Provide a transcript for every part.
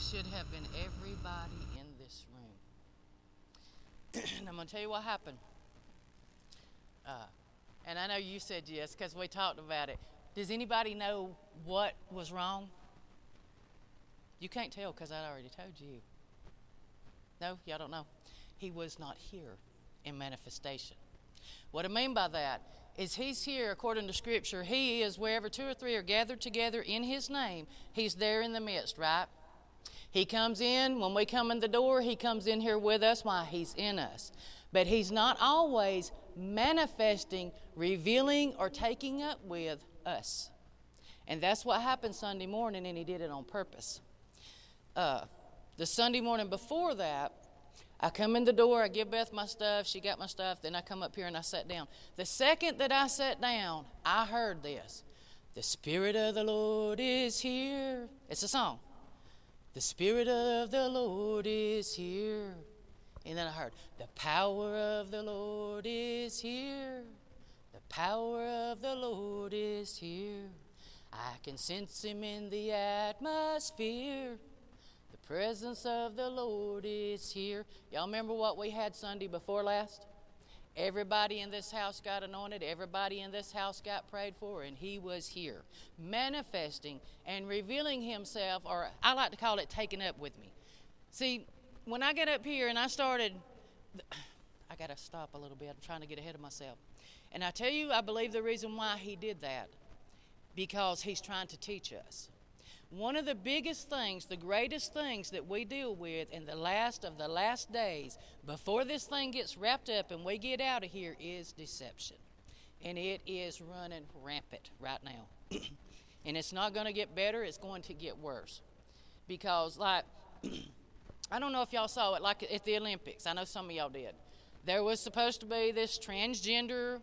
should have been everybody in this room. And I'm going to tell you what happened. And I know you said yes because we talked about it. Does anybody know what was wrong? You can't tell because I already told you. No, y'all don't know. He was not here in manifestation. What I mean by that is he's here according to Scripture. He is wherever two or three are gathered together in his name. He's there in the midst, right? He comes in. When we come in the door, he comes in here with us. Why? He's in us. But he's not always manifesting, revealing, or taking up with us. And that's what happened Sunday morning, and he did it on purpose. The Sunday morning before that, I come in the door, I give Beth my stuff, she got my stuff, then I come up here and I sat down. The second that I sat down, I heard this. The Spirit of the Lord is here. It's a song. The Spirit of the Lord is here. And then I heard, the power of the Lord is here. The power of the Lord is here. I can sense him in the atmosphere. The presence of the Lord is here. Y'all remember what we had Sunday before last? Everybody in this house got anointed. Everybody in this house got prayed for, and he was here, manifesting and revealing himself, or I like to call it taking up with me. See, when I got up here and I started, I got to stop a little bit. I'm trying to get ahead of myself. And I tell you, I believe the reason why he did that, because he's trying to teach us. One of the biggest things, the greatest things that we deal with in the last of the last days, before this thing gets wrapped up and we get out of here, is deception. And it is running rampant right now. And it's not going to get better, it's going to get worse. Because, like, I don't know if y'all saw it, like at the Olympics. I know some of y'all did. There was supposed to be this transgender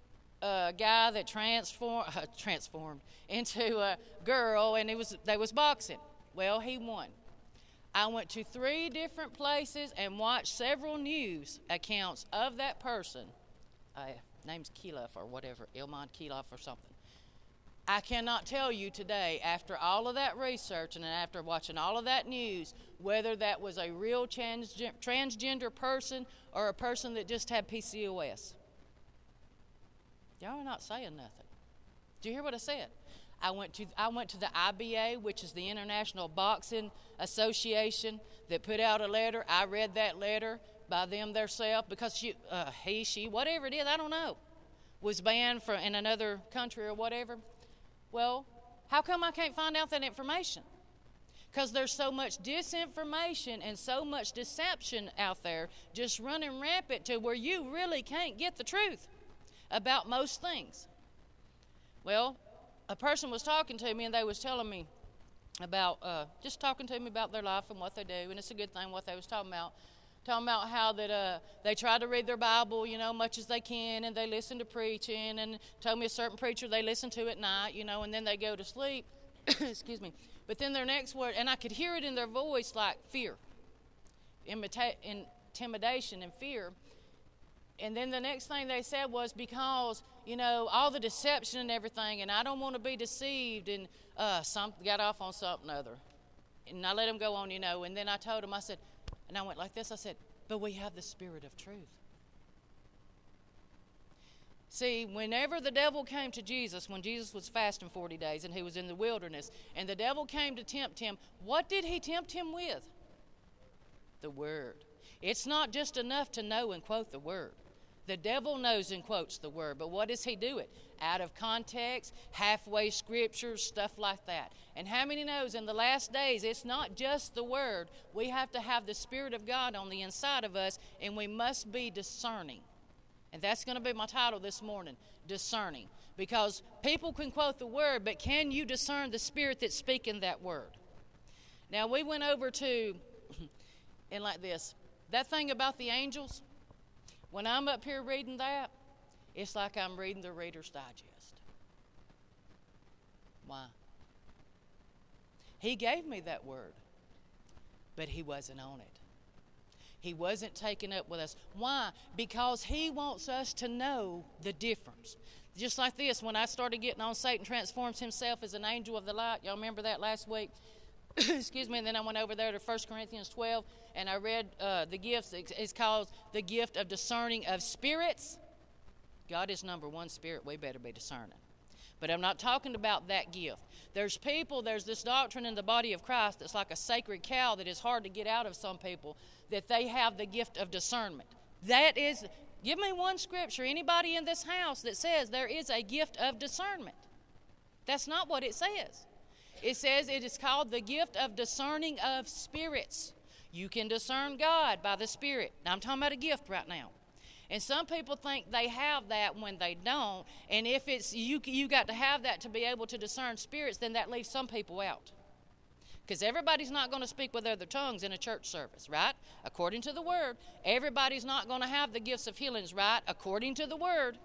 guy that transformed into a girl, and they was boxing. Well, he won. I went to 3 different places and watched several news accounts of that person. Name's Kilof or whatever, Ilman Kilof or something. I cannot tell you today, after all of that research and after watching all of that news, whether that was a real transgender person or a person that just had PCOS. Y'all are not saying nothing. Did you hear what I said? I went to the IBA, which is the International Boxing Association, that put out a letter. I read that letter by them themselves because she, whatever it is, I don't know, was banned in another country or whatever. Well, how come I can't find out that information? Because there's so much disinformation and so much deception out there just running rampant to where you really can't get the truth about most things. Well, a person was talking to me and they was telling me about, just talking to me about their life and what they do, and it's a good thing what they was talking about how that they try to read their Bible, much as they can, and they listen to preaching, and told me a certain preacher they listen to at night, and then they go to sleep, excuse me, but then their next word, and I could hear it in their voice like fear, intimidation and fear. And then the next thing they said was because, all the deception and everything, and I don't want to be deceived, and got off on something other. And I let them go on, and then I told them, I said, and I went like this, I said, but we have the Spirit of truth. See, whenever the devil came to Jesus, when Jesus was fasting 40 days and he was in the wilderness, and the devil came to tempt him, what did he tempt him with? The Word. It's not just enough to know and quote the Word. The devil knows and quotes the Word, but what does he do it? Out of context, halfway scriptures, stuff like that. And how many knows in the last days, it's not just the Word. We have to have the Spirit of God on the inside of us, and we must be discerning. And that's going to be my title this morning, discerning. Because people can quote the Word, but can you discern the Spirit that's speaking that Word? Now, we went over to, and like this, that thing about the angels, when I'm up here reading that, it's like I'm reading the Reader's Digest. Why? He gave me that word, but he wasn't on it. He wasn't taken up with us. Why? Because he wants us to know the difference. Just like this, when I started getting on Satan transforms himself as an angel of the light. Y'all remember that last week? excuse me, and then I went over there to 1 Corinthians 12, and I read the gifts. It's called the gift of discerning of spirits. God is number one spirit. We better be discerning. But I'm not talking about that gift. There's this doctrine in the body of Christ that's like a sacred cow that is hard to get out of some people, that they have the gift of discernment. That is, give me one scripture, anybody in this house that says there is a gift of discernment. That's not what it says. It says it is called the gift of discerning of spirits. You can discern God by the Spirit. Now, I'm talking about a gift right now. And some people think they have that when they don't. And if it's you got to have that to be able to discern spirits, then that leaves some people out. Because everybody's not going to speak with other tongues in a church service, right? According to the Word. Everybody's not going to have the gifts of healings, right? According to the Word.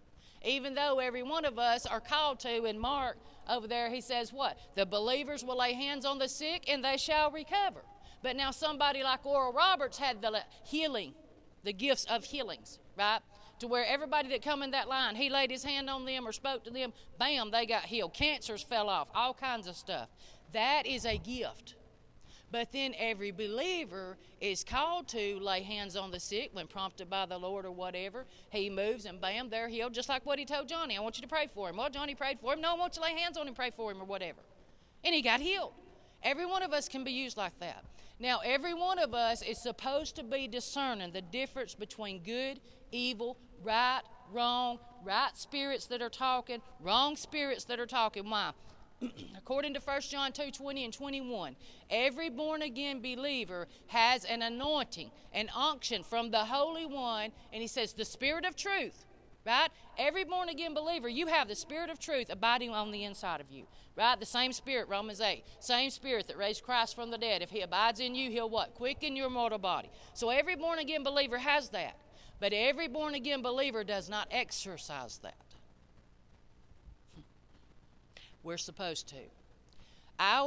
Even though every one of us are called to, in Mark over there, he says what? The believers will lay hands on the sick and they shall recover. But now somebody like Oral Roberts had the healing, the gifts of healings, right? To where everybody that come in that line, he laid his hand on them or spoke to them, bam, they got healed. Cancers fell off, all kinds of stuff. That is a gift. But then every believer is called to lay hands on the sick when prompted by the Lord or whatever. He moves and bam, they're healed, just like what he told Johnny. I want you to pray for him. Well, Johnny prayed for him. No, I want you to lay hands on him, pray for him or whatever. And he got healed. Every one of us can be used like that. Now, every one of us is supposed to be discerning the difference between good, evil, right, wrong, right spirits that are talking, wrong spirits that are talking. Why? According to 1 John 2:20 and 21, every born-again believer has an anointing, an unction from the Holy One, and he says the Spirit of truth, right? Every born-again believer, you have the Spirit of truth abiding on the inside of you, right? The same Spirit, Romans 8, same Spirit that raised Christ from the dead. If he abides in you, he'll what? Quicken your mortal body. So every born-again believer has that, but every born-again believer does not exercise that. We're supposed to. I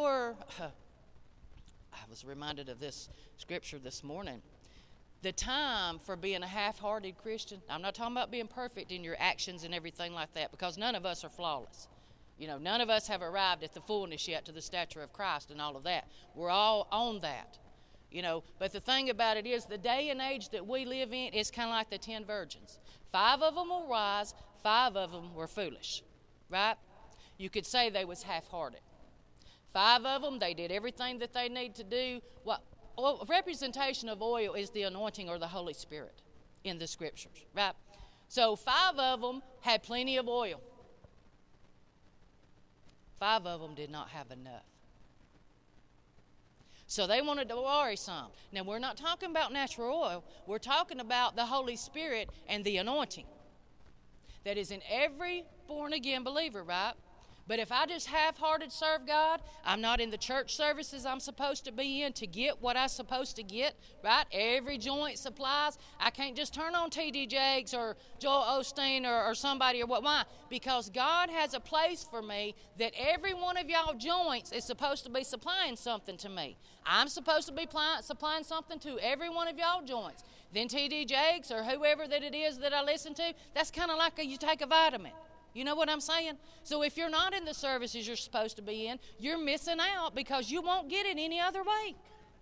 was reminded of this scripture this morning. The time for being a half-hearted Christian, I'm not talking about being perfect in your actions and everything like that, because none of us are flawless. You know, none of us have arrived at the fullness yet to the stature of Christ and all of that. We're all on that. You know, but the thing about it is the day and age that we live in is kind of like the 10 virgins. 5 of them were wise, 5 of them were foolish, right? You could say they was half-hearted. 5 of them, they did everything that they need to do. Well, a representation of oil is the anointing or the Holy Spirit in the scriptures, right? So 5 of them had plenty of oil. 5 of them did not have enough. So they wanted to borrow some. Now, we're not talking about natural oil. We're talking about the Holy Spirit and the anointing that is in every born-again believer, right? But if I just half-hearted serve God, I'm not in the church services I'm supposed to be in to get what I'm supposed to get, right? Every joint supplies. I can't just turn on T.D. Jakes or Joel Osteen or somebody or what. Why? Because God has a place for me that every one of y'all joints is supposed to be supplying something to me. I'm supposed to be supplying something to every one of y'all joints. Then T.D. Jakes or whoever that it is that I listen to, that's kind of like you take a vitamin. You know what I'm saying? So if you're not in the services you're supposed to be in, you're missing out because you won't get it any other way.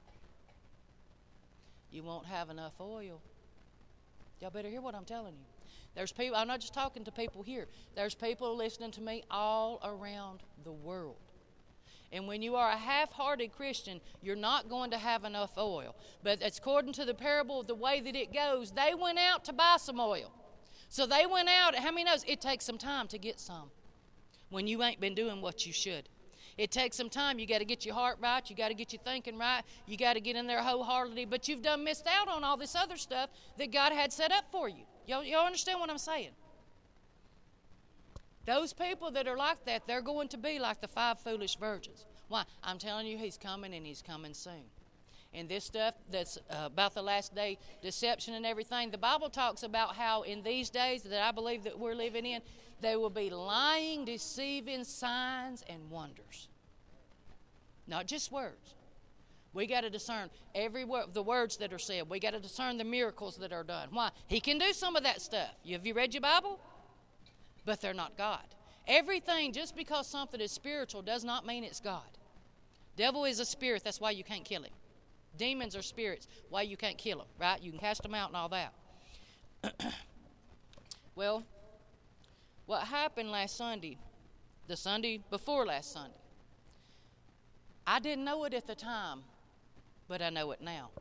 You won't have enough oil. Y'all better hear what I'm telling you. There's people, I'm not just talking to people here. There's people listening to me all around the world. And when you are a half-hearted Christian, you're not going to have enough oil. But according to the parable of the way that it goes, they went out to buy some oil. So they went out. How many knows it takes some time to get some when you ain't been doing what you should? It takes some time. You got to get your heart right. You got to get your thinking right. You got to get in there wholeheartedly. But you've done missed out on all this other stuff that God had set up for you. Y'all understand what I'm saying? Those people that are like that, they're going to be like the 5 foolish virgins. Why? I'm telling you, he's coming and he's coming soon. And this stuff that's about the last day deception and everything, the Bible talks about how in these days that I believe that we're living in, there will be lying, deceiving signs and wonders. Not just words. We got to discern every word, the words that are said. We got to discern the miracles that are done. Why? He can do some of that stuff. Have you read your Bible? But they're not God. Everything, just because something is spiritual, does not mean it's God. Devil is a spirit. That's why you can't kill him. Demons are spirits. Why you can't kill them, right? You can cast them out and all that. Well, what happened last Sunday, the Sunday before last Sunday, I didn't know it at the time, but I know it now.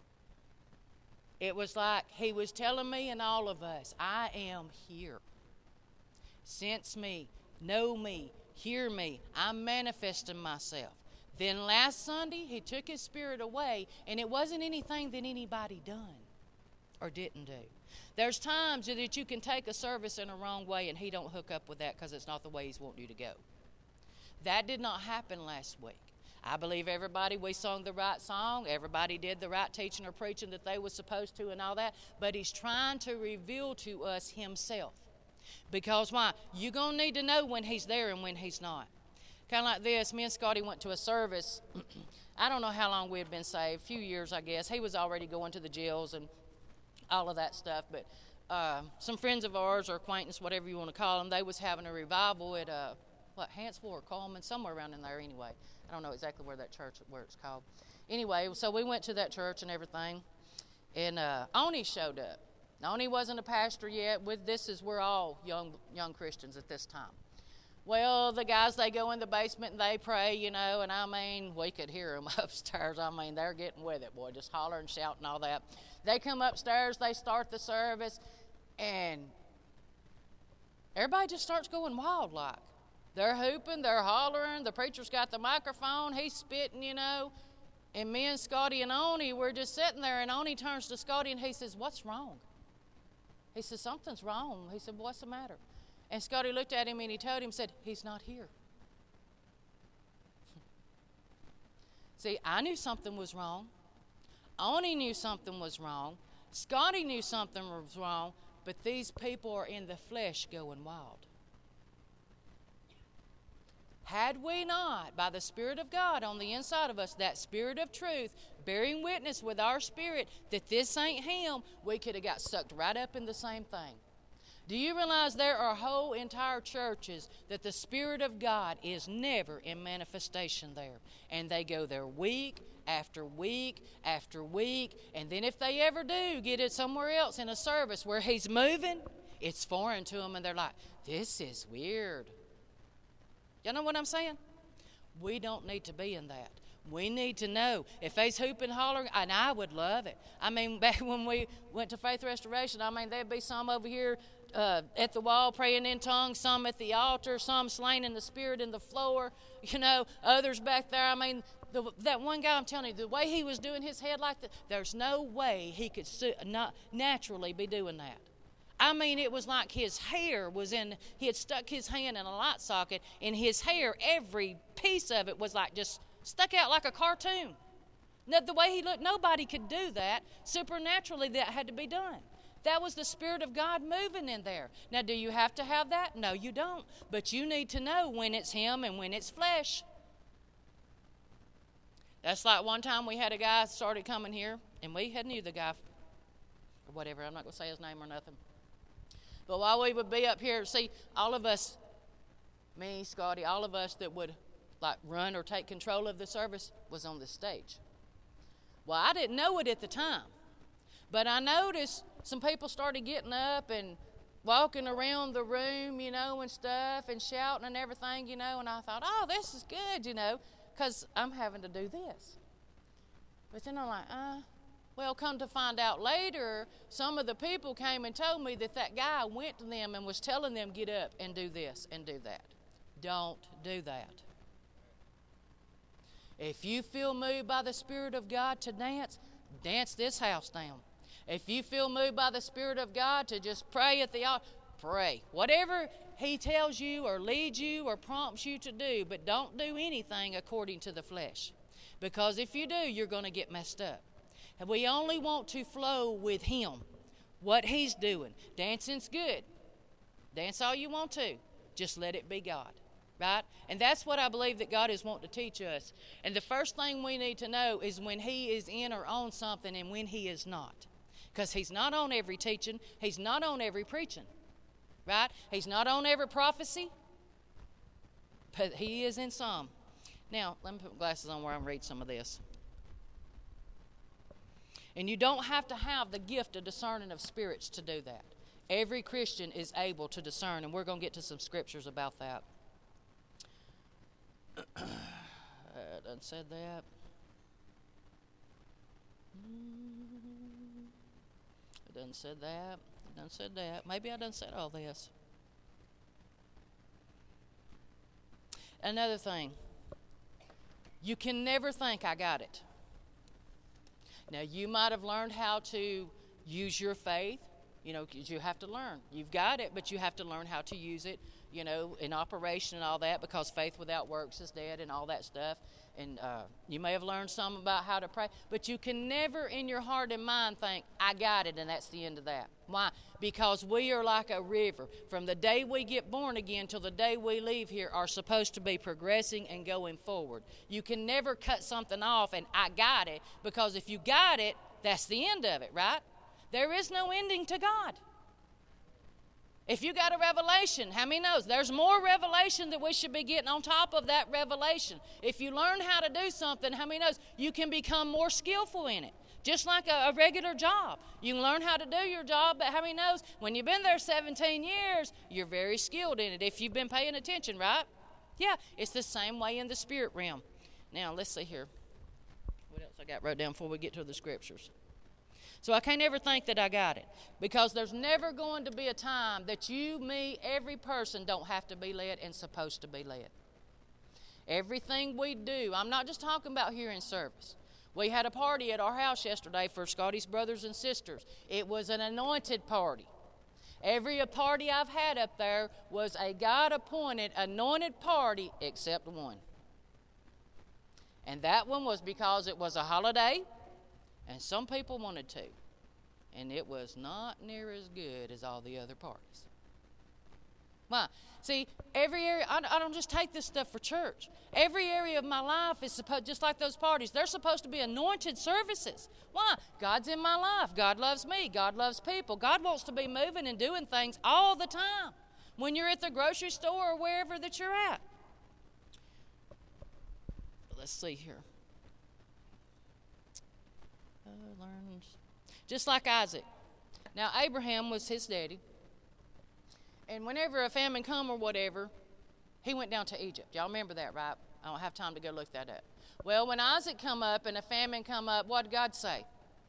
It was like he was telling me and all of us, I am here. Sense me, know me, hear me. I'm manifesting myself. Then last Sunday, he took his spirit away, and it wasn't anything that anybody done or didn't do. There's times that you can take a service in a wrong way, and he don't hook up with that because it's not the way he's wanting you to go. That did not happen last week. I believe we sung the right song, everybody did the right teaching or preaching that they were supposed to and all that, but he's trying to reveal to us himself. Because why? You're going to need to know when he's there and when he's not. Kind of like this, me and Scotty went to a service. I don't know how long we had been saved, a few years, I guess. He was already going to the jails and all of that stuff, but some friends of ours or acquaintance, whatever you want to call them, they was having a revival at Hansville or Coleman, somewhere around in there anyway. I don't know exactly where it's called. Anyway, so we went to that church and everything, and Oni showed up. Oni wasn't a pastor yet. We're all young Christians at this time. Well, the guys, they go in the basement and they pray, and I mean, we could hear them upstairs. I mean, they're getting with it, boy, just hollering, shouting, all that. They come upstairs, they start the service, and everybody just starts going wild like. They're hooping, they're hollering, the preacher's got the microphone, he's spitting, and me and Scotty and Oni, we're just sitting there, and Oni turns to Scotty and he says, "What's wrong?" He says, "Something's wrong." He said, "What's the matter?" And Scotty looked at him and he told him, said, "He's not here." See, I knew something was wrong. Oni knew something was wrong. Scotty knew something was wrong, but these people are in the flesh going wild. Had we not, by the Spirit of God on the inside of us, that Spirit of truth, bearing witness with our spirit that this ain't him, we could have got sucked right up in the same thing. Do you realize there are whole entire churches that the Spirit of God is never in manifestation there? And they go there week after week after week, and then if they ever do get it somewhere else in a service where he's moving, it's foreign to them, and they're like, "This is weird." Y'all know what I'm saying? We don't need to be in that. We need to know. If he's hooping, hollering, and I would love it. I mean, back when we went to Faith Restoration, I mean, there'd be some over here at the wall praying in tongues, some at the altar, some slain in the Spirit in the floor, others back there. I mean, that one guy, I'm telling you, the way he was doing his head like that, there's no way he could not naturally be doing that. I mean, it was like his hair he had stuck his hand in a light socket, and his hair, every piece of it was like just stuck out like a cartoon. Now, the way he looked, nobody could do that. Supernaturally, that had to be done. That was the Spirit of God moving in there. Now, do you have to have that? No, you don't. But you need to know when it's him and when it's flesh. That's like one time we had a guy started coming here, and we had knew the guy or whatever. I'm not going to say his name or nothing. But while we would be up here, see, all of us, me, Scotty, all of us that would like run or take control of the service was on the stage. Well, I didn't know it at the time, but I noticed some people started getting up and walking around the room, and stuff, and shouting and everything, and I thought, oh, this is good, because I'm having to do this. But then I'm like, well, come to find out later, some of the people came and told me that guy went to them and was telling them, get up and do this and do that. Don't do that. If you feel moved by the Spirit of God to dance this house down. If you feel moved by the Spirit of God to just pray at the altar, pray. Whatever he tells you or leads you or prompts you to do, but don't do anything according to the flesh. Because if you do, you're going to get messed up. And we only want to flow with him, what he's doing. Dancing's good. Dance all you want to. Just let it be God, right? And that's what I believe that God is wanting to teach us. And the first thing we need to know is when he is in or on something and when he is not. Because he's not on every teaching. He's not on every preaching, right? He's not on every prophecy, but he is in some. Now, let me put my glasses on where I can read some of this. And you don't have to have the gift of discerning of spirits to do that. Every Christian is able to discern, and we're going to get to some scriptures about that. I done said that. I done said that. I done said that. Maybe I done said all this. Another thing. You can never think I got it. Now, you might have learned how to use your faith, because you have to learn. You've got it, but you have to learn how to use it, in operation and all that, because faith without works is dead and all that stuff. And you may have learned some about how to pray, but you can never in your heart and mind think, I got it, and that's the end of that. Why? Because we are like a river. From the day we get born again till the day we leave here are supposed to be progressing and going forward. You can never cut something off and I got it, because if you got it, that's the end of it, right? There is no ending to God. If you got a revelation, how many knows? There's more revelation that we should be getting on top of that revelation. If you learn how to do something, how many knows? You can become more skillful in it. Just like a regular job. You can learn how to do your job, but how many knows? When you've been there 17 years, you're very skilled in it if you've been paying attention, right? Yeah, it's the same way in the spirit realm. Now, let's see here. What else I got wrote down before we get to the scriptures? So I can't ever think that I got it, because there's never going to be a time that you, me, every person don't have to be led and supposed to be led. Everything we do, I'm not just talking about here in service. We had a party at our house yesterday for Scotty's brothers and sisters. It was an anointed party. Every party I've had up there was a God-appointed, anointed party except one. And that one was because it was a holiday, and some people wanted to. And it was not near as good as all the other parties. Why? See, every area, I don't just take this stuff for church. Every area of my life is supposed, just like those parties, they're supposed to be anointed services. Why? God's in my life. God loves me. God loves people. God wants to be moving and doing things all the time. When you're at the grocery store or wherever that you're at. Let's see here. Just like Isaac. Now, Abraham was his daddy. And whenever a famine come or whatever, he went down to Egypt. Y'all remember that, right? I don't have time to go look that up. Well, when Isaac come up and a famine come up, what did God say?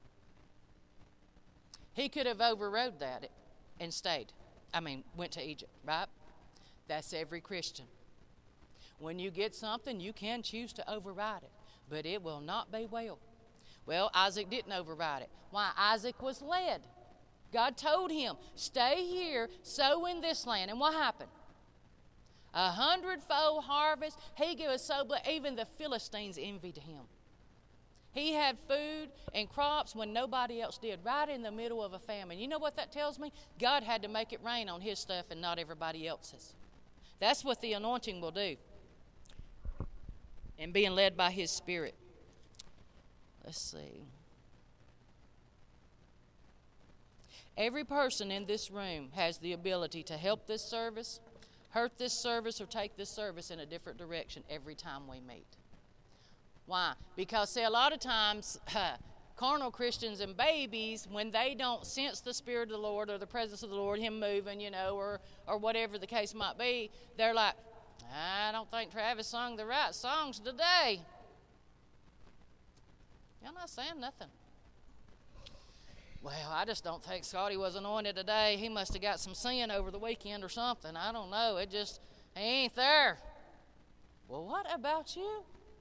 He could have overrode that and went to Egypt, right? That's every Christian. When you get something, you can choose to override it, but it will not be well. Well, Isaac didn't override it. Why? Isaac was led. God told him, stay here, sow in this land. And what happened? 100-fold harvest. He was so blessed. Even the Philistines envied him. He had food and crops when nobody else did, right in the middle of a famine. You know what that tells me? God had to make it rain on his stuff and not everybody else's. That's what the anointing will do. And being led by his Spirit. Let's see. Every person in this room has the ability to help this service, hurt this service, or take this service in a different direction every time we meet. Why? Because, see, a lot of times, carnal Christians and babies, when they don't sense the Spirit of the Lord or the presence of the Lord, Him moving, or whatever the case might be, they're like, I don't think Travis sung the right songs today. Y'all not saying nothing. Well, I just don't think Scotty was anointed today. He must have got some sin over the weekend or something. I don't know. He ain't there. Well, what about you?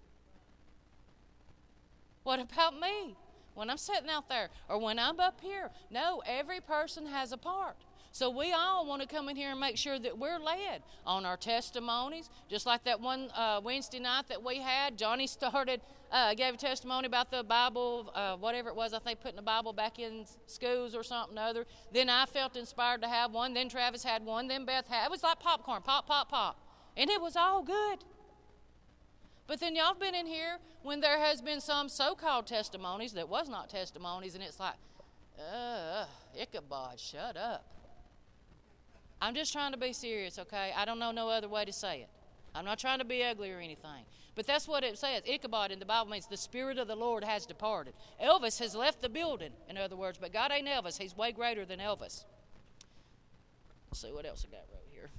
What about me? When I'm sitting out there or when I'm up here? No, every person has a part. So we all want to come in here and make sure that we're led on our testimonies. Just like that one Wednesday night that we had, Johnny gave a testimony about the Bible, whatever it was, I think putting the Bible back in schools or something or other. Then I felt inspired to have one. Then Travis had one. Then Beth had. It was like popcorn, pop, pop, pop. And it was all good. But then y'all have been in here when there has been some so-called testimonies that was not testimonies, and it's like, Ichabod, shut up. I'm just trying to be serious, okay? I don't know no other way to say it. I'm not trying to be ugly or anything. But that's what it says. Ichabod in the Bible means the Spirit of the Lord has departed. Elvis has left the building, in other words, but God ain't Elvis. He's way greater than Elvis. Let's see what else I got right here.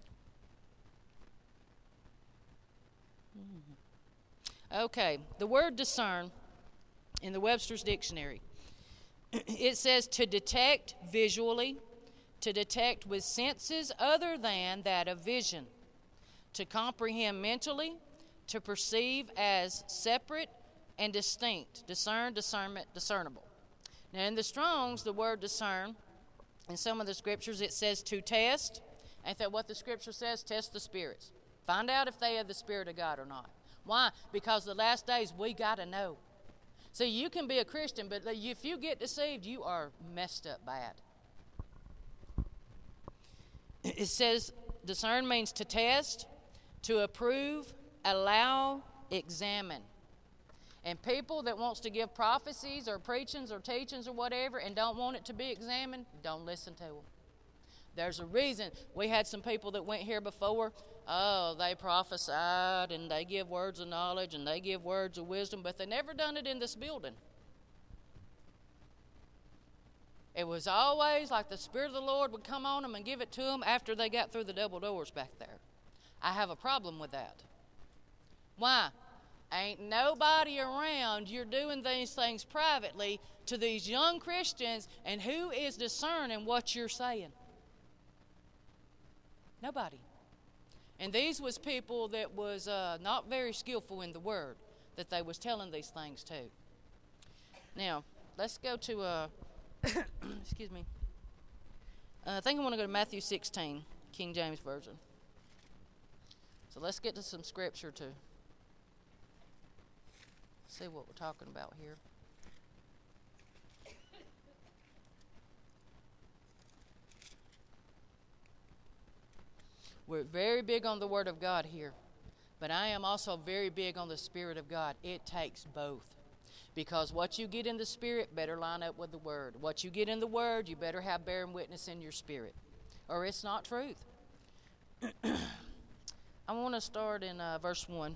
Okay, the word discern in the Webster's Dictionary. It says to detect visually, to detect with senses other than that of vision, to comprehend mentally, to perceive as separate and distinct, discern, discernment, discernible. Now in the Strong's, the word discern, in some of the scriptures it says to test. Ain't that what the scripture says? Test the spirits. Find out if they are the Spirit of God or not. Why? Because the last days we got to know. See, you can be a Christian, but if you get deceived, you are messed up bad. It says discern means to test, to approve, allow, examine. And people that wants to give prophecies or preachings or teachings or whatever and don't want it to be examined, don't listen to them. There's a reason. We had some people that went here before. Oh, they prophesied and they give words of knowledge and they give words of wisdom, but they never done it in this building. It was always like the Spirit of the Lord would come on them and give it to them after they got through the double doors back there. I have a problem with that. Why? Ain't nobody around. You're doing these things privately to these young Christians, and who is discerning what you're saying? Nobody. And these was people that was not very skillful in the word that they was telling these things to. Now, let's go to, excuse me. I think I want to go to Matthew 16, King James Version. So let's get to some scripture to see what we're talking about here. We're very big on the Word of God here, but I am also very big on the Spirit of God. It takes both, because what you get in the Spirit better line up with the Word. What you get in the Word, you better have bearing witness in your spirit, or it's not truth. I want to start in verse 1.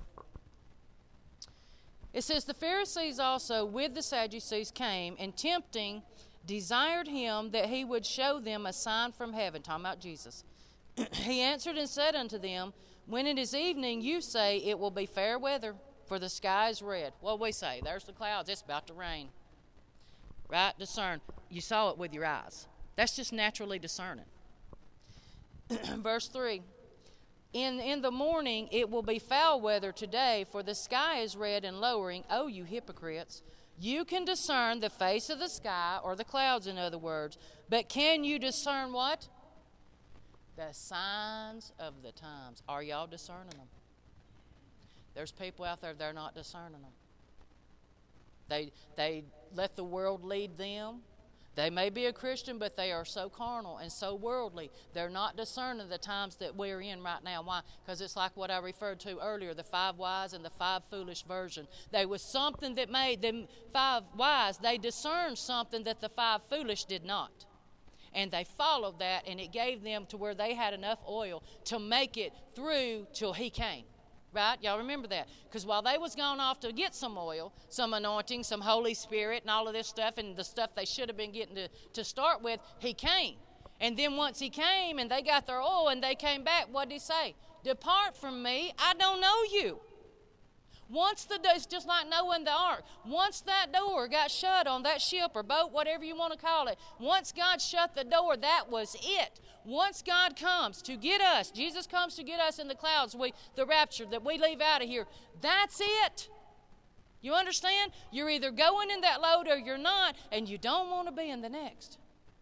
It says, the Pharisees also with the Sadducees came, and tempting desired him that he would show them a sign from heaven. Talking about Jesus. He answered and said unto them, when it is evening, you say it will be fair weather, for the sky is red. What we say? There's the clouds. It's about to rain. Right? Discern. You saw it with your eyes. That's just naturally discerning. Verse 3. In the morning it will be foul weather today, for the sky is red and lowering. Oh, you hypocrites. You can discern the face of the sky, or the clouds in other words, but can you discern what? The signs of the times. Are y'all discerning them? There's people out there, they're not discerning them. They let the world lead them. They may be a Christian, but they are so carnal and so worldly. They're not discerning the times that we're in right now. Why? Because it's like what I referred to earlier, the 5 wise and the 5 foolish version. There was something that made them 5 wise. They discerned something that the 5 foolish did not. And they followed that, and it gave them to where they had enough oil to make it through till he came. Right? Y'all remember that? Because while they was gone off to get some oil, some anointing, some Holy Spirit, and all of this stuff, and the stuff they should have been getting to start with, he came. And then once he came and they got their oil and they came back, what did he say? Depart from me, I don't know you. Once it's just like Noah and the ark. Once that door got shut on that ship or boat, whatever you want to call it, once God shut the door, that was it. Once God comes to get us, Jesus comes to get us in the clouds, the rapture, that we leave out of here, that's it. You understand? You're either going in that load or you're not, and you don't want to be in the next.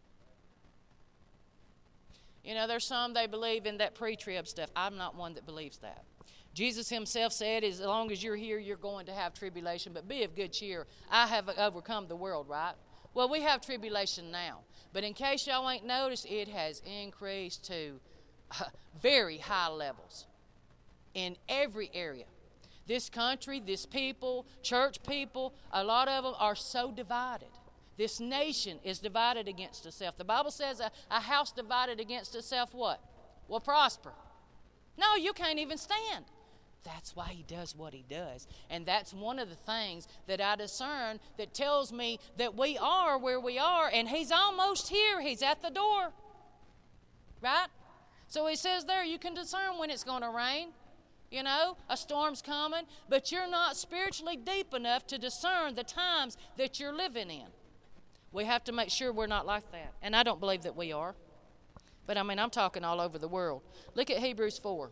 You know, there's some, they believe in that pre-trib stuff. I'm not one that believes that. Jesus himself said, as long as you're here, you're going to have tribulation, but be of good cheer. I have overcome the world, right? Well, we have tribulation now. But in case y'all ain't noticed, it has increased to very high levels in every area. This country, this people, church people, a lot of them are so divided. This nation is divided against itself. The Bible says a house divided against itself what? Will prosper. No, you can't even stand. That's why he does what he does. And that's one of the things that I discern that tells me that we are where we are, and he's almost here. He's at the door. Right? So he says there, you can discern when it's going to rain. You know, a storm's coming, but you're not spiritually deep enough to discern the times that you're living in. We have to make sure we're not like that. And I don't believe that we are. But I mean, I'm talking all over the world. Look at Hebrews 4.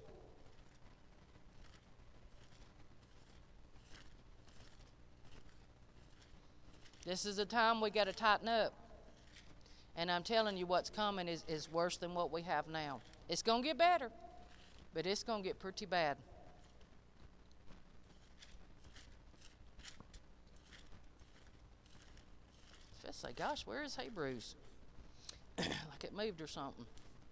This is a time we got to tighten up. And I'm telling you, what's coming is worse than what we have now. It's going to get better, but it's going to get pretty bad. I say, gosh, where is Hebrews? Like it moved or something.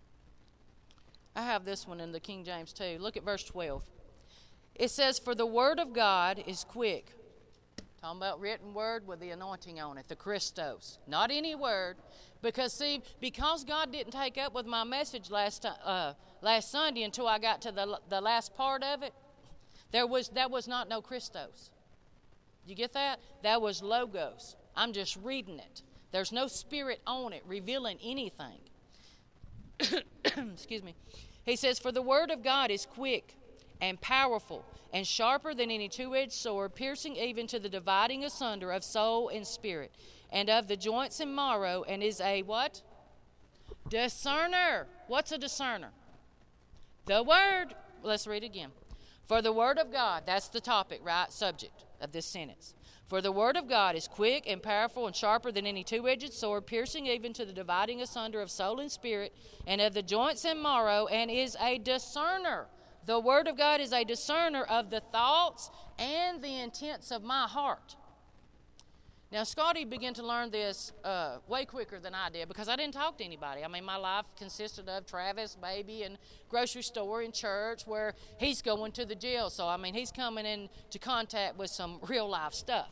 I have this one in the King James too. Look at verse 12. It says, for the word of God is quick. Talking about written word with the anointing on it, the Christos. Not any word. Because, see, because God didn't take up with my message last Sunday until I got to the last part of it, that was not no Christos. You get that? That was logos. I'm just reading it. There's no spirit on it revealing anything. Excuse me. He says, for the word of God is quick and powerful and sharper than any two-edged sword, piercing even to the dividing asunder of soul and spirit, and of the joints and marrow, and is a what? Discerner. What's a discerner? The word. Let's read again. For the word of God, that's the topic, right? Subject of this sentence. For the word of God is quick and powerful and sharper than any two-edged sword, piercing even to the dividing asunder of soul and spirit, and of the joints and marrow, and is a discerner. The word of God is a discerner of the thoughts and the intents of my heart. Now, Scotty began to learn this way quicker than I did because I didn't talk to anybody. I mean, my life consisted of Travis, baby, and grocery store and church where he's going to the jail. So, I mean, he's coming into contact with some real life stuff.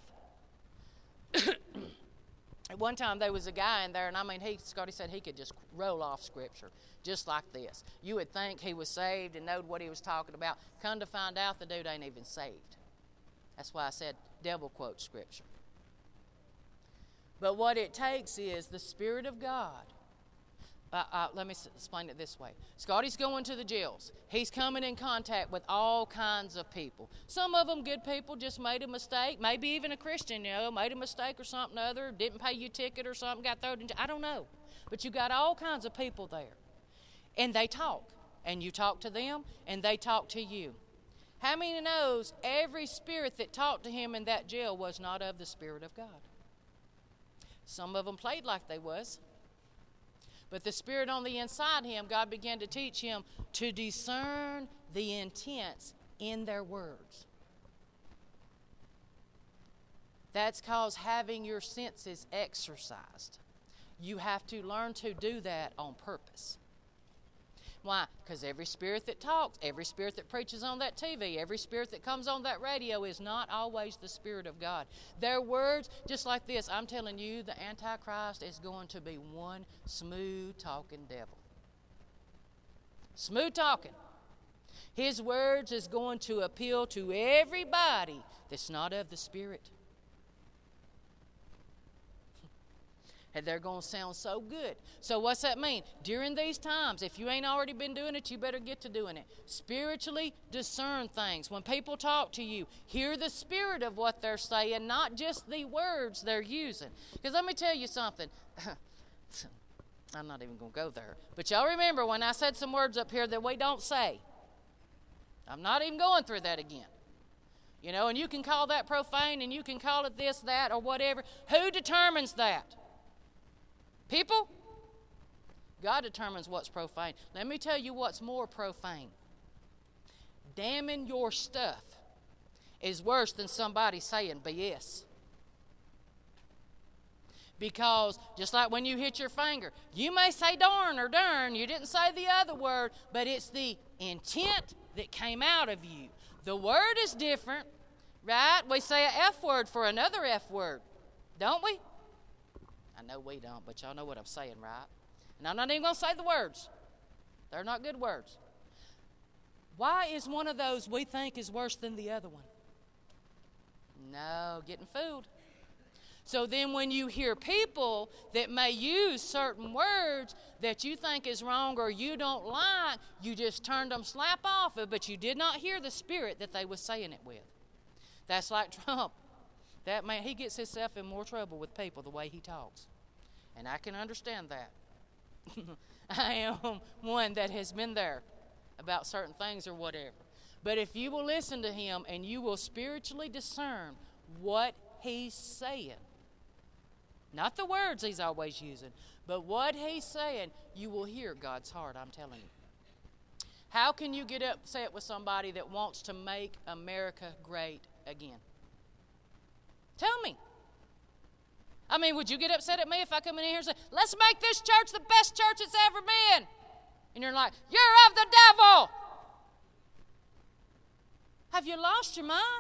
At one time, there was a guy in there, and I mean, Scotty said he could just roll off scripture just like this. You would think he was saved and knowed what he was talking about. Come to find out, the dude ain't even saved. That's why I said devil quote scripture. But what it takes is the Spirit of God. Let me explain it this way. Scotty's going to the jails. He's coming in contact with all kinds of people. Some of them good people, just made a mistake. Maybe even a Christian, made a mistake or something or other, didn't pay you a ticket or something, got thrown in jail. I don't know. But you got all kinds of people there. And they talk. And you talk to them, and they talk to you. How many knows every spirit that talked to him in that jail was not of the Spirit of God? Some of them played like they was. But the Spirit on the inside him, God began to teach him to discern the intents in their words. That's called having your senses exercised. You have to learn to do that on purpose. Why? Because every spirit that talks, every spirit that preaches on that TV, every spirit that comes on that radio is not always the Spirit of God. Their words, just like this, I'm telling you, the Antichrist is going to be one smooth-talking devil. Smooth talking. His words is going to appeal to everybody that's not of the Spirit. And they're going to sound so good. So what's that mean? During these times, if you ain't already been doing it, you better get to doing it. Spiritually discern things. When people talk to you, hear the spirit of what they're saying, not just the words they're using. Because let me tell you something. I'm not even going to go there. But y'all remember when I said some words up here that we don't say. I'm not even going through that again. And you can call that profane, and you can call it this, that, or whatever. Who determines that? People? God determines what's profane. Let me tell you what's more profane. Damning your stuff is worse than somebody saying BS. Because just like when you hit your finger, you may say darn or darn, you didn't say the other word, but it's the intent that came out of you. The word is different, right? We say an F word for another F word, don't we? I know we don't, but y'all know what I'm saying, right? And I'm not even going to say the words. They're not good words. Why is one of those we think is worse than the other one? No, getting fooled. So then when you hear people that may use certain words that you think is wrong or you don't like, you just turned them slap off of, but you did not hear the spirit that they was saying it with. That's like Trump. That man, he gets himself in more trouble with people the way he talks. And I can understand that. I am one that has been there about certain things or whatever. But if you will listen to him and you will spiritually discern what he's saying, not the words he's always using, but what he's saying, you will hear God's heart, I'm telling you. How can you get upset with somebody that wants to make America great again? Tell me. I mean, would you get upset at me if I come in here and say, let's make this church the best church it's ever been? And you're like, you're of the devil. Have you lost your mind?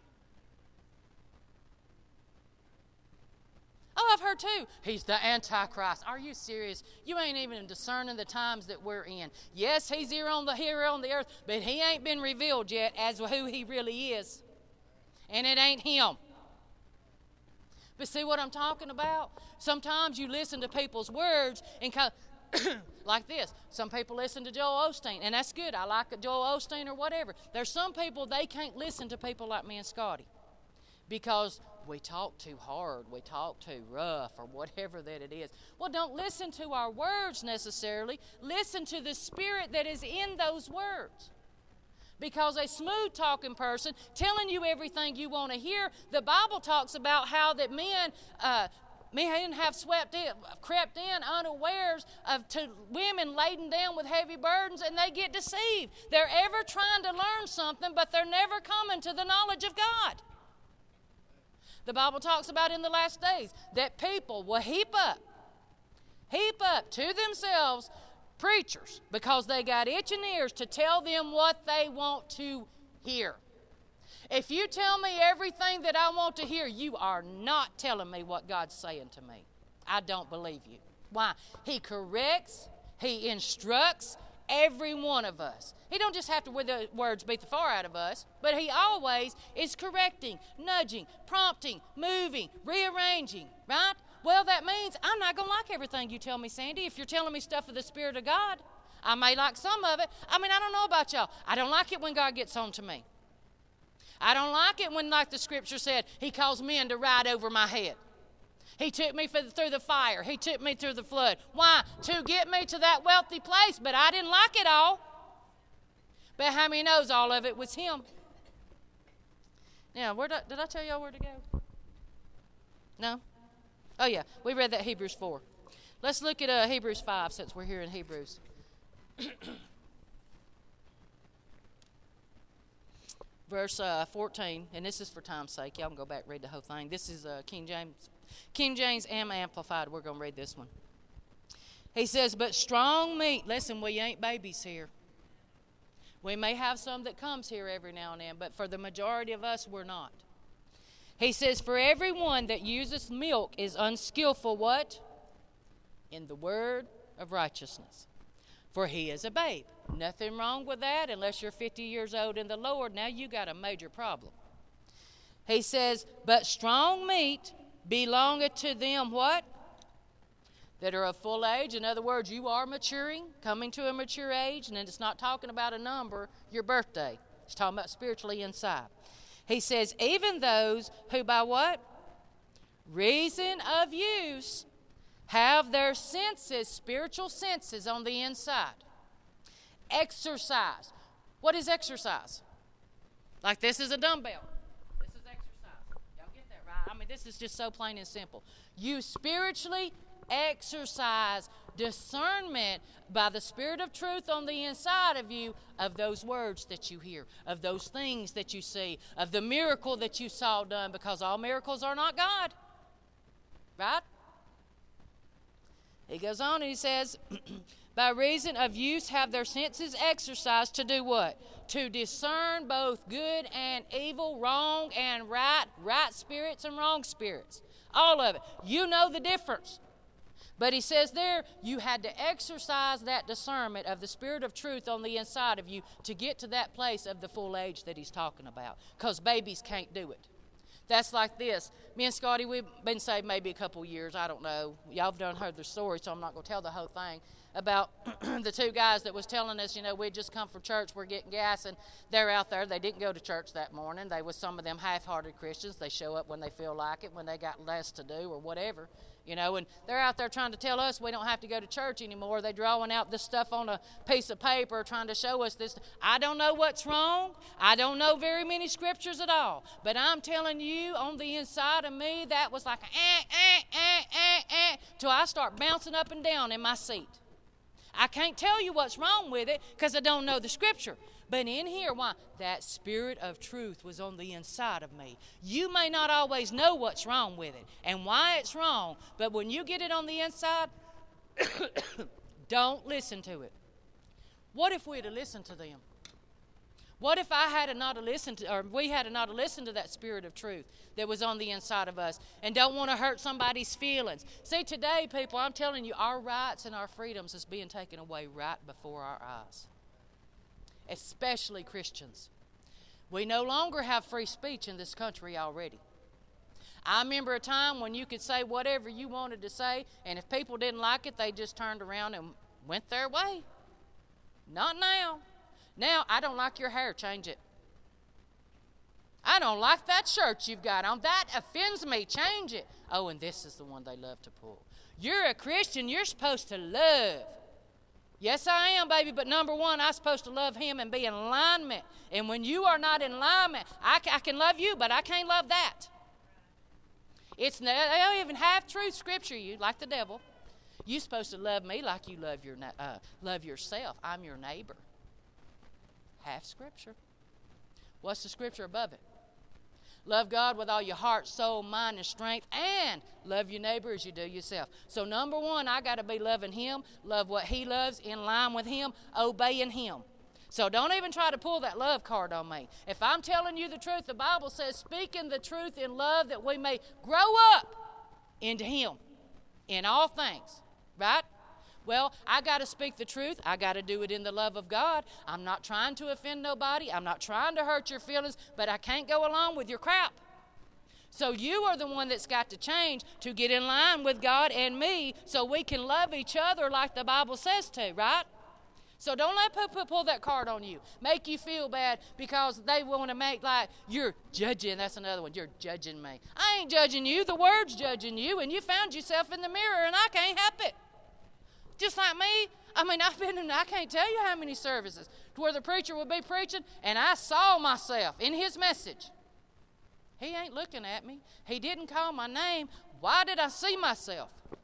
Oh, I've heard too. He's the Antichrist. Are you serious? You ain't even discerning the times that we're in. Yes, he's here on the earth, but he ain't been revealed yet as who he really is. And it ain't him. But see what I'm talking about? Sometimes you listen to people's words and kind of like this. Some people listen to Joel Osteen, and that's good. I like Joel Osteen or whatever. There's some people, they can't listen to people like me and Scotty because we talk too hard, we talk too rough, or whatever that it is. Well, don't listen to our words necessarily. Listen to the spirit that is in those words. Because a smooth-talking person telling you everything you want to hear, the Bible talks about how that men have crept in unawares to women laden down with heavy burdens, and they get deceived. They're ever trying to learn something, but they're never coming to the knowledge of God. The Bible talks about in the last days that people will heap up to themselves preachers because they got itching ears to tell them what they want to hear. If you tell me everything that I want to hear, you are not telling me what God's saying to me. I don't believe you. Why? He corrects, he instructs every one of us. He don't just have to, with the words, beat the far out of us, but he always is correcting, nudging, prompting, moving, rearranging, right? Well, that means I'm not going to like everything you tell me, Sandy, if you're telling me stuff of the Spirit of God. I may like some of it. I mean, I don't know about y'all. I don't like it when God gets on to me. I don't like it when, like the Scripture said, he calls men to ride over my head. He took me through the fire. He took me through the flood. Why? To get me to that wealthy place, but I didn't like it all. But how many knows all of it was him? Now, did I tell y'all where to go? No? Oh, yeah. We read that Hebrews 4. Let's look at Hebrews 5 since we're here in Hebrews. Verse 14, and this is for time's sake. Y'all can go back and read the whole thing. This is King James and Amplified. We're going to read this one. He says, but strong meat. Listen, we ain't babies here. We may have some that comes here every now and then, but for the majority of us, we're not. He says, for everyone that uses milk is unskillful, what? In the word of righteousness. For he is a babe. Nothing wrong with that unless you're 50 years old in the Lord. Now you got a major problem. He says, but strong meat belongeth to them, what? That are of full age. In other words, you are maturing, coming to a mature age, and it's not talking about a number, your birthday. It's talking about spiritually inside. He says, even those who by what? Reason of use have their senses, spiritual senses on the inside. Exercise. What is exercise? Like this is a dumbbell. This is exercise. Y'all get that, right? I mean, this is just so plain and simple. You spiritually exercise discernment by the Spirit of truth on the inside of you of those words that you hear, of those things that you see, of the miracle that you saw done, because all miracles are not God. Right? He goes on and he says, by reason of use have their senses exercised to do what? To discern both good and evil, wrong and right, right spirits and wrong spirits. All of it. You know the difference. But he says there, you had to exercise that discernment of the Spirit of truth on the inside of you to get to that place of the full age that he's talking about. Because babies can't do it. That's like this. Me and Scotty, we've been saved maybe a couple years. I don't know. Y'all have done heard the story, so I'm not going to tell the whole thing. About the two guys that was telling us, we'd just come from church, we're getting gas, and they're out there. They didn't go to church that morning. They was some of them half-hearted Christians. They show up when they feel like it, when they got less to do or whatever, and they're out there trying to tell us we don't have to go to church anymore. They're drawing out this stuff on a piece of paper trying to show us this. I don't know what's wrong. I don't know very many scriptures at all. But I'm telling you, on the inside of me, that was like till I start bouncing up and down in my seat. I can't tell you what's wrong with it because I don't know the scripture. But in here, why? That Spirit of truth was on the inside of me. You may not always know what's wrong with it and why it's wrong, but when you get it on the inside, don't listen to it. What if we'd have listened to them? What if I had not listened to, or we had not listened to that Spirit of truth that was on the inside of us and don't want to hurt somebody's feelings? See, today, people, I'm telling you, our rights and our freedoms is being taken away right before our eyes, especially Christians. We no longer have free speech in this country already. I remember a time when you could say whatever you wanted to say, and if people didn't like it, they just turned around and went their way. Not now. Now, I don't like your hair, change it. I don't like that shirt you've got on. That offends me, change it. Oh, and this is the one they love to pull. You're a Christian, you're supposed to love. Yes, I am, baby, but number one, I'm supposed to love him and be in alignment. And when you are not in alignment, I can love you, but I can't love that. They don't even have truth scripture you, like the devil. You're supposed to love me like you love yourself. I'm your neighbor. Half scripture. What's the scripture above it? Love God with all your heart, soul, mind, and strength, and love your neighbor as you do yourself. So number one, I got to be loving him, love what he loves, in line with him, obeying him. So don't even try to pull that love card on me. If I'm telling you the truth, the Bible says, speaking the truth in love that we may grow up into him in all things, right? Well, I got to speak the truth. I got to do it in the love of God. I'm not trying to offend nobody. I'm not trying to hurt your feelings, but I can't go along with your crap. So you are the one that's got to change to get in line with God and me so we can love each other like the Bible says to, right? So don't let people pull that card on you, make you feel bad because they want to make like you're judging. That's another one. You're judging me. I ain't judging you. The Word's judging you, and you found yourself in the mirror, and I can't help it. Just like me, I've been in, I can't tell you how many services to where the preacher would be preaching and I saw myself in his message. He ain't looking at me. He didn't call my name. Why did I see myself?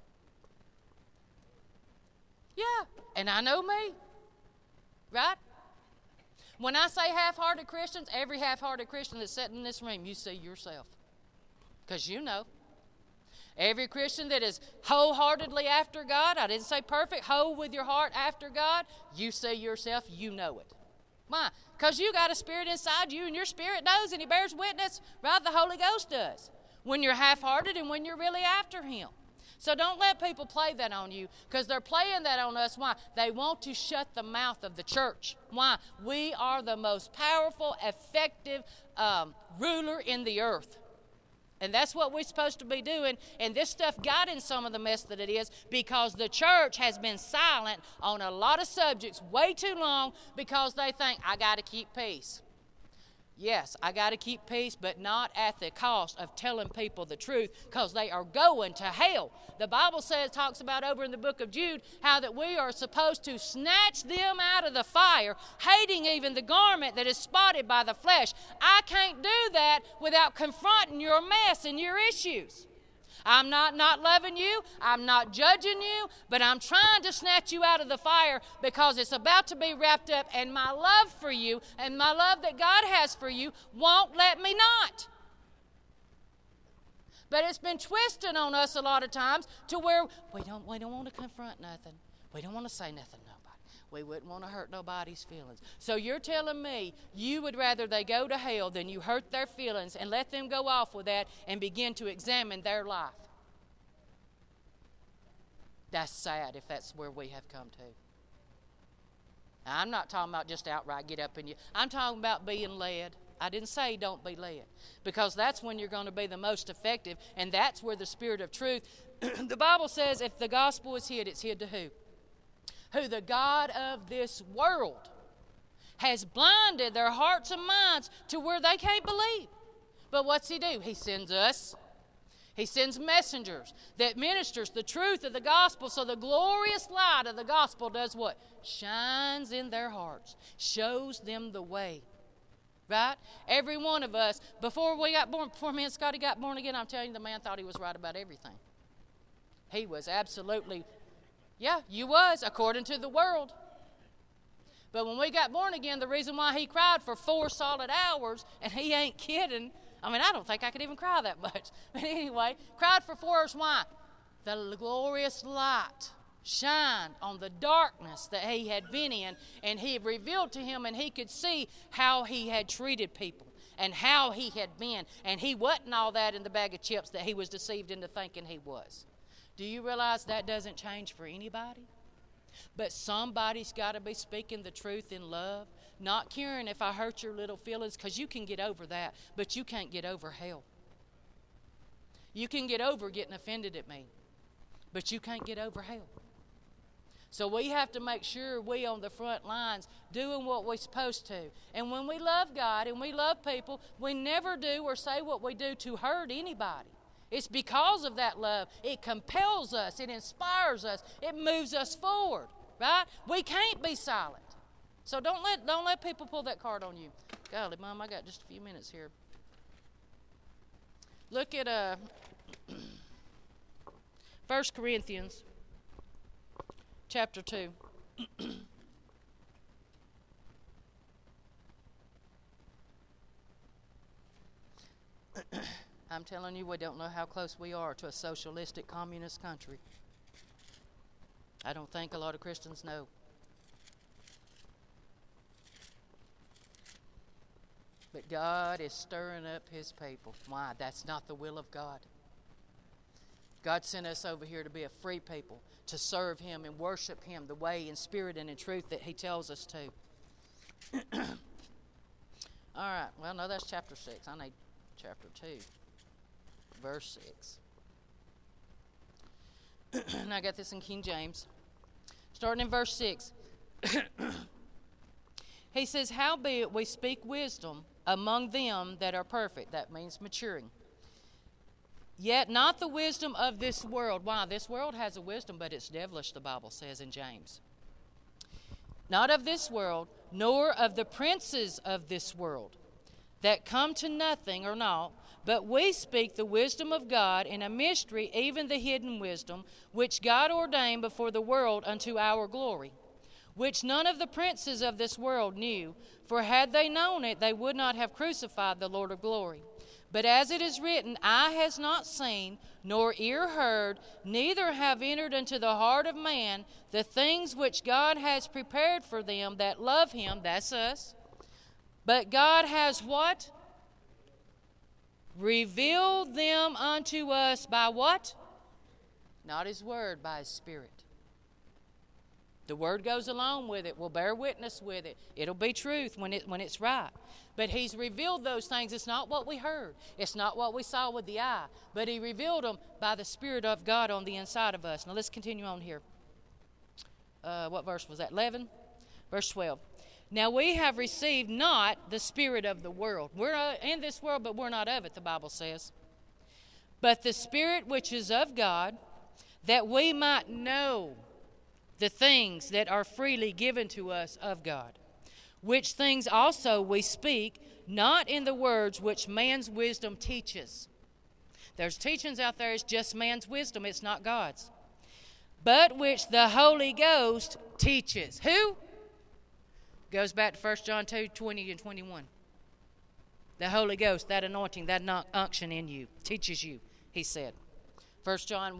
Yeah, and I know me, right? When I say half-hearted Christians, every half-hearted Christian that's sitting in this room, you see yourself because you know. Every Christian that is wholeheartedly after God, I didn't say perfect, whole with your heart after God, you see yourself, you know it. Why? Because you got a spirit inside you, and your spirit knows, and he bears witness, right? The Holy Ghost does. When you're half-hearted and when you're really after him. So don't let people play that on you, because they're playing that on us. Why? They want to shut the mouth of the church. Why? We are the most powerful, effective ruler in the earth. And that's what we're supposed to be doing. And this stuff got in some of the mess that it is because the church has been silent on a lot of subjects way too long because they think, I got to keep peace. Yes, I got to keep peace, but not at the cost of telling people the truth because they are going to hell. The Bible talks about over in the book of Jude how that we are supposed to snatch them out of the fire, hating even the garment that is spotted by the flesh. I can't do that without confronting your mess and your issues. I'm not loving you, I'm not judging you, but I'm trying to snatch you out of the fire because it's about to be wrapped up, and my love for you and my love that God has for you won't let me not. But it's been twisted on us a lot of times to where we don't want to confront nothing. We don't want to say nothing to nobody. We wouldn't want to hurt nobody's feelings. So you're telling me you would rather they go to hell than you hurt their feelings and let them go off with that and begin to examine their life. That's sad if that's where we have come to. Now, I'm not talking about just outright get up and you. I'm talking about being led. I didn't say don't be led, because that's when you're going to be the most effective, and that's where the Spirit of truth. The Bible says if the gospel is hid, it's hid to who? Who the God of this world has blinded their hearts and minds to where they can't believe. But what's He do? He sends us. He sends messengers that ministers the truth of the gospel, so the glorious light of the gospel does what? Shines in their hearts, shows them the way. Right? Every one of us, before me and Scotty got born again, I'm telling you, the man thought he was right about everything. He was absolutely, yeah, you was, according to the world. But when we got born again, the reason why he cried for 4 solid hours, and he ain't kidding, I mean, I don't think I could even cry that much. But anyway, cried for 4 hours, why? The glorious light shine on the darkness that he had been in, and He revealed to him, and he could see how he had treated people and how he had been, and he wasn't all that in the bag of chips that he was deceived into thinking he was. Do you realize that doesn't change for anybody? But somebody's got to be speaking the truth in love, not caring if I hurt your little feelings, because you can get over that, but you can't get over hell. You can get over getting offended at me, but you can't get over hell. So we have to make sure we on the front lines doing what we're supposed to. And when we love God and we love people, we never do or say what we do to hurt anybody. It's because of that love. It compels us. It inspires us. It moves us forward, right? We can't be silent. So don't let people pull that card on you. Golly, Mom, I got just a few minutes here. Look at 1 Corinthians chapter 2. I'm telling you, we don't know how close we are to a socialistic communist country. I don't think a lot of Christians know. But God is stirring up His people. Why? That's not the will of God. God sent us over here to be a free people, to serve Him and worship Him the way in spirit and in truth that He tells us to. All right. Well, no, that's chapter 6. I need chapter 2, verse 6. And I got this in King James. Starting in verse 6. He says, "Howbeit we speak wisdom among them that are perfect." That means maturing. "Yet not the wisdom of this world." Why? This world has a wisdom, but it's devilish, the Bible says in James. "Not of this world, nor of the princes of this world, that come to nothing or naught, but we speak the wisdom of God in a mystery, even the hidden wisdom, which God ordained before the world unto our glory, which none of the princes of this world knew. For had they known it, they would not have crucified the Lord of glory. But as it is written, eye has not seen, nor ear heard, neither have entered into the heart of man the things which God has prepared for them that love Him." That's us. "But God has" what? "Revealed them unto us" by what? Not His word, by His Spirit. The word goes along with it. We'll bear witness with it. It'll be truth when it's right. But He's revealed those things. It's not what we heard. It's not what we saw with the eye. But He revealed them by the Spirit of God on the inside of us. Now let's continue on here. What verse was that? 11? Verse 12. "Now we have received not the spirit of the world." We're in this world, but we're not of it, the Bible says. "But the Spirit which is of God, that we might know the things that are freely given to us of God. Which things also we speak, not in the words which man's wisdom teaches." There's teachings out there, it's just man's wisdom, it's not God's. "But which the Holy Ghost teaches." Who? Goes back to 1 John 2, 20 and 21. The Holy Ghost, that anointing, that unction in you, teaches you, He said. 1 John,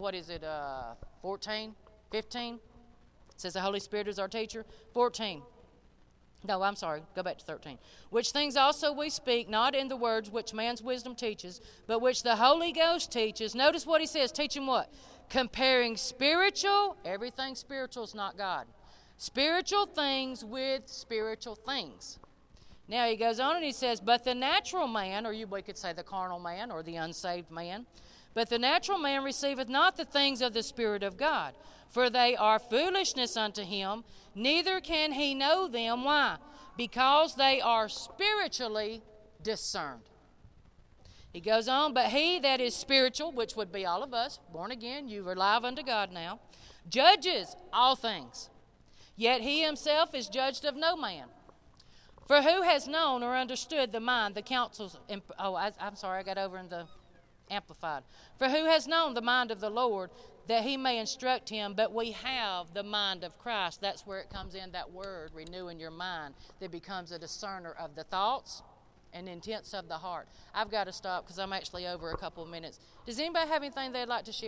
14, 15? It says the Holy Spirit is our teacher. 14. No, I'm sorry. Go back to 13. Which things also we speak, not in the words which man's wisdom teaches, but which the Holy Ghost teaches. Notice what he says. Teach him what? Comparing spiritual, everything spiritual is not God. Spiritual things with spiritual things. Now he goes on and he says, but the natural man, or we could say the carnal man or the unsaved man, but the natural man receiveth not the things of the Spirit of God, for they are foolishness unto him, neither can he know them. Why? Because they are spiritually discerned. He goes on, but he that is spiritual, which would be all of us, born again, you are alive unto God now, judges all things. Yet he himself is judged of no man. For who has known or understood the mind, the counsels, I got over in the Amplified. For who has known the mind of the Lord, that he may instruct him? But we have the mind of Christ. That's where it comes in, that word, renewing your mind, that becomes a discerner of the thoughts and intents of the heart. I've got to stop because I'm actually over a couple of minutes. Does anybody have anything they'd like to share?